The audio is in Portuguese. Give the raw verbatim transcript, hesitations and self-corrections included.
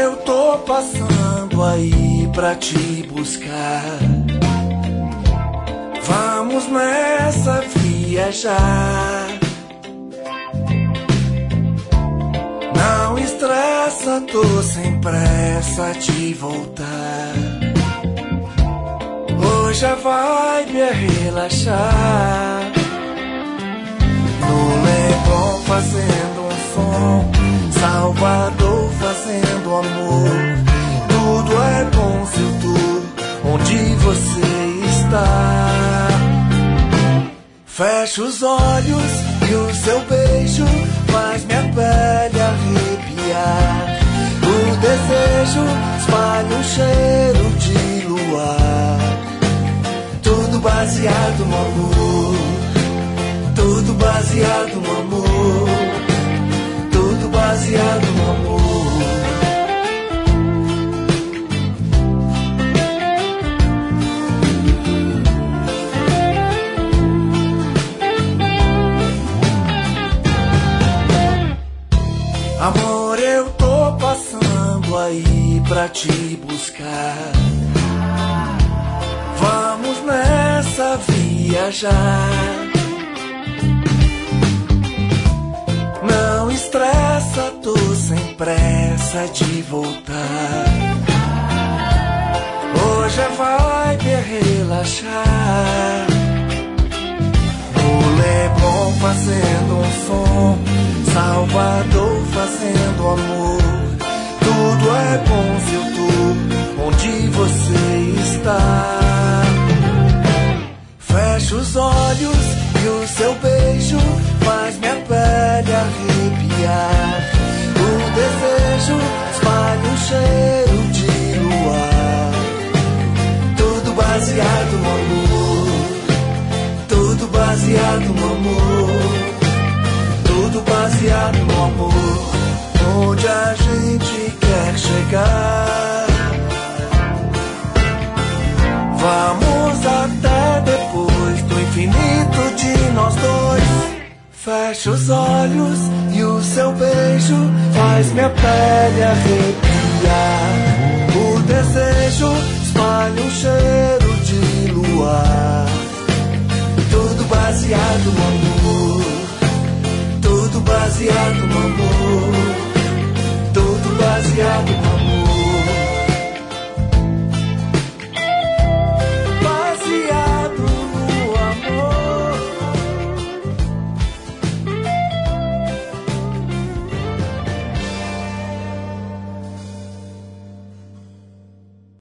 eu tô passando aí pra te buscar. Vamos nessa viajar. Não estressa, tô sem pressa de voltar. Hoje a vibe é relaxar. No Leblon fazendo um som, Salvador fazendo amor. Tudo é bom se eu tô onde você está. Fecha os olhos e o seu beijo faz minha pele arrepiar. O desejo espalha um cheiro de luar. Tudo baseado no amor. Tudo baseado no amor. Tudo baseado no amor. Amor, eu tô passando aí pra te buscar. Vamos nessa viajar. Não estressa, tô sem pressa de voltar. Hoje a vibe é relaxar. O Leblon fazendo um som, Salvador fazendo amor. Tudo é bom se eu tô onde você está. Fecha os olhos e o seu beijo faz minha pele arrepiar. O desejo espalha um cheiro de luar. Tudo baseado no amor. Tudo baseado no amor. Tudo baseado no amor. Onde a gente quer chegar. Vamos até depois do infinito de nós dois. Fecha os olhos e o seu beijo faz minha pele arrepiar. O desejo espalha um cheiro de luar. Tudo baseado no amor. Tudo baseado no amor. Tudo baseado no amor.